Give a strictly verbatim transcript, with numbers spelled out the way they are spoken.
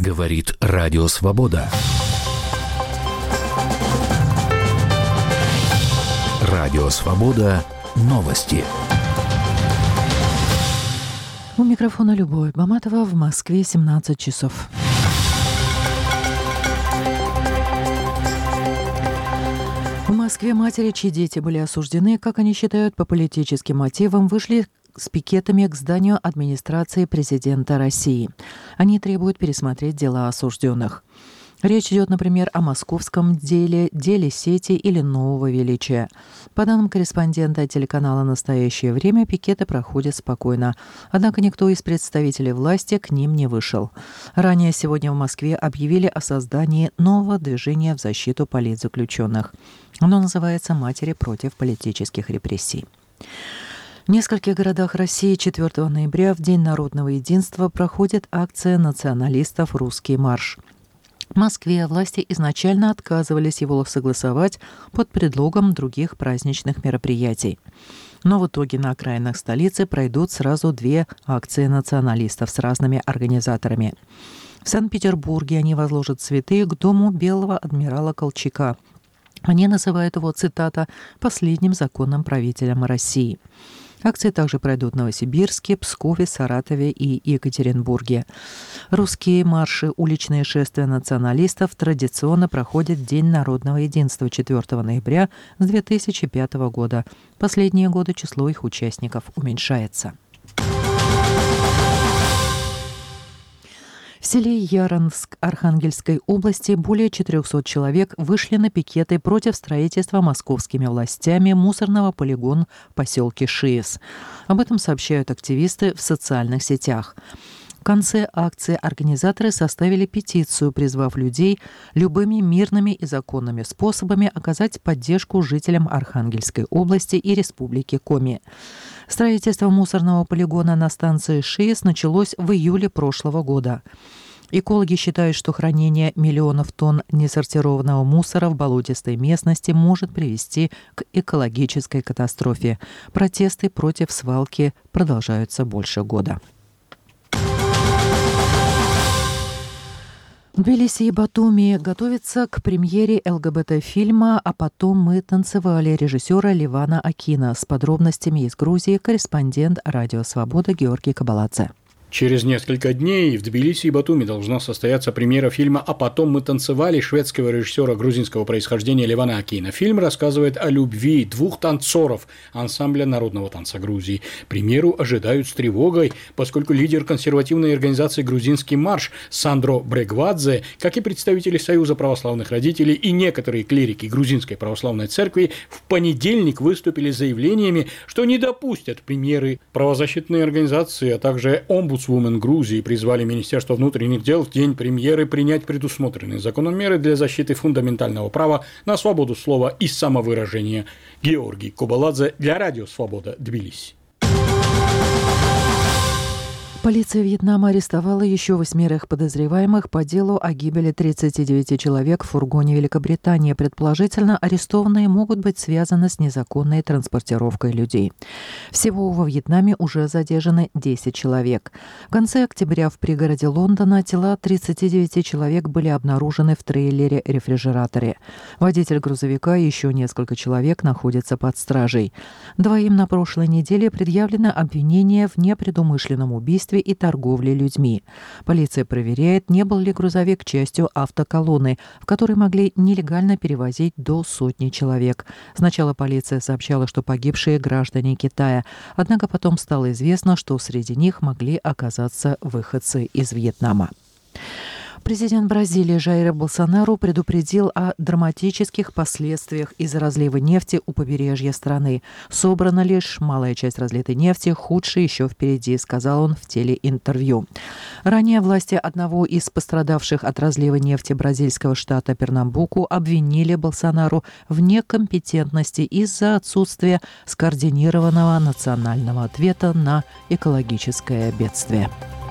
Говорит Радио Свобода. Радио Свобода. Новости. У микрофона Любовь Баматова. В Москве семнадцать часов. В Москве матери, чьи дети были осуждены, как они считают, по политическим мотивам, вышли с пикетами к зданию администрации президента России. Они требуют пересмотреть дела осужденных. Речь идет, например, о московском деле, деле сети или нового величия. По данным корреспондента телеканала «Настоящее время», пикеты проходят спокойно. Однако никто из представителей власти к ним не вышел. Ранее сегодня в Москве объявили о создании нового движения в защиту политзаключенных. Оно называется «Матери против политических репрессий». В нескольких городах России четвёртого ноября, в День народного единства, проходит акция националистов «Русский марш». В Москве власти изначально отказывались его согласовать под предлогом других праздничных мероприятий. Но в итоге на окраинах столицы пройдут сразу две акции националистов с разными организаторами. В Санкт-Петербурге они возложат цветы к дому белого адмирала Колчака. Они называют его, цитата, «последним законным правителем России». Акции также пройдут в Новосибирске, Пскове, Саратове и Екатеринбурге. Русские марши, уличные шествия националистов традиционно проходят в День народного единства четвёртого ноября с две тысячи пятого года. Последние годы число их участников уменьшается. В селе Яранск Архангельской области более четырехсот человек вышли на пикеты против строительства московскими властями мусорного полигона в поселке Шиес. Об этом сообщают активисты в социальных сетях. В конце акции организаторы составили петицию, призвав людей любыми мирными и законными способами оказать поддержку жителям Архангельской области и Республики Коми. Строительство мусорного полигона на станции Шиес началось в июле прошлого года. Экологи считают, что хранение миллионов тонн несортированного мусора в болотистой местности может привести к экологической катастрофе. Протесты против свалки продолжаются больше года. В Тбилиси и Батуми готовится к премьере ЛГБТ-фильма «А потом мы танцевали» режиссера Левана Акина. С подробностями из Грузии корреспондент Радио Свобода Георгий Кабаладзе. Через несколько дней в Тбилиси и Батуми должна состояться премьера фильма «А потом мы танцевали» шведского режиссера грузинского происхождения Левана Акина. Фильм рассказывает о любви двух танцоров ансамбля народного танца Грузии. Премьеру ожидают с тревогой, поскольку лидер консервативной организации «Грузинский марш» Сандро Брегвадзе, как и представители Союза православных родителей и некоторые клирики Грузинской православной церкви, в понедельник выступили с заявлениями, что не допустят премьеры. Правозащитные организации, а также омбудсмен Women Грузии призвали Министерство внутренних дел в день премьеры принять предусмотренные законом меры для защиты фундаментального права на свободу слова и самовыражения. Георгий Кабаладзе для Радио Свобода, Тбилиси. Полиция Вьетнама арестовала еще восьмерых подозреваемых по делу о гибели тридцати девяти человек в фургоне Великобритании. Предположительно, арестованные могут быть связаны с незаконной транспортировкой людей. Всего во Вьетнаме уже задержаны десять человек. В конце октября в пригороде Лондона тела тридцати девяти человек были обнаружены в трейлере-рефрижераторе. Водитель грузовика и еще несколько человек находятся под стражей. Двоим на прошлой неделе предъявлено обвинение в непредумышленном убийстве и торговли людьми. Полиция проверяет, не был ли грузовик частью автоколонны, в которой могли нелегально перевозить до сотни человек. Сначала полиция сообщала, что погибшие граждане Китая, однако потом стало известно, что среди них могли оказаться выходцы из Вьетнама. Президент Бразилии Жаир Болсонару предупредил о драматических последствиях из-за разлива нефти у побережья страны. Собрана лишь малая часть разлитой нефти, худшее еще впереди, сказал он в телеинтервью. Ранее власти одного из пострадавших от разлива нефти бразильского штата Пернамбуку обвинили Болсонару в некомпетентности из-за отсутствия скоординированного национального ответа на экологическое бедствие.